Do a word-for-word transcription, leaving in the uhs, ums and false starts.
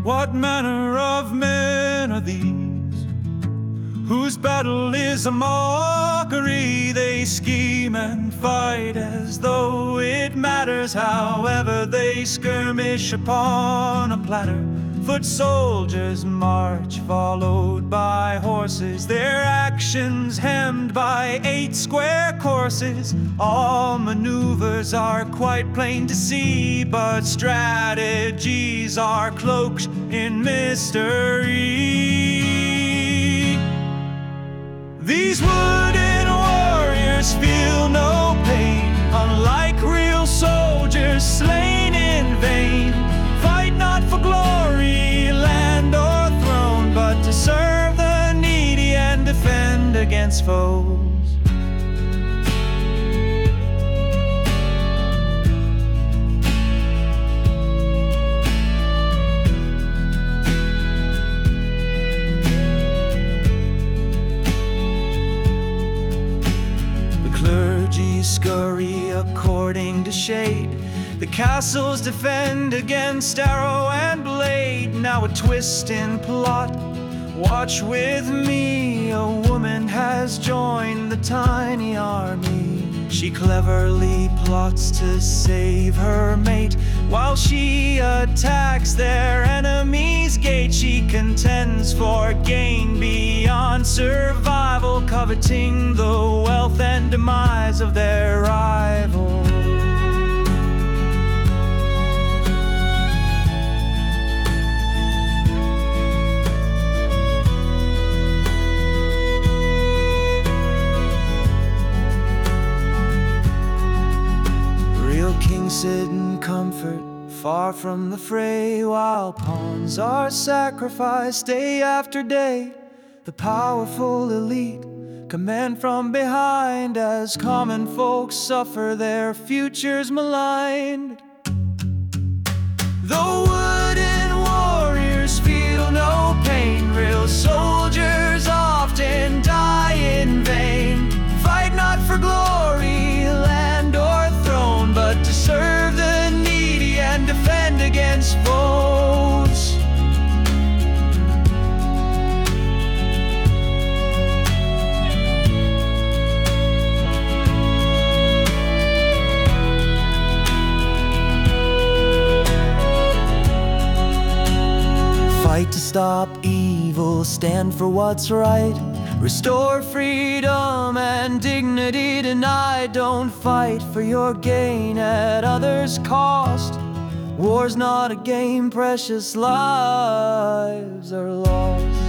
What manner of men are these, whose battle is a mockery? They scheme and fight as though it matters. However, they skirmish upon a platter. Foot soldiers march, followed by horses, their actions hemmed by eight square courses. All maneuvers are quite plain to see, but strategies are cloaked in mystery. These wooden warriors feel no pain, unlike real soldiers slain in vain. Fight not for glory, land or throne, but to serve the needy and defend against foes. The clergy scurry according to shade, the castles defend against arrow and blade. Now a twist in plot, watch with me. A woman has joined the tiny army. She cleverly plots to save her mate. While she attacks their enemy's gate, she contends for gain beyond survival, coveting the wealth and demise of their rival. Kings sit in comfort, far from the fray, while pawns are sacrificed day after day. The powerful elite command from behind, as common folks suffer their futures maligned. Though wooden warriors feel no pain, real soldiers often die in vain. Fight not for glory, land or throne, but to serve the needy and defend against foes. Fight to stop evil, stand for what's right, restore freedom and dignity denied. Don't fight for your gain at others' cost. War's not a game, precious lives are lost.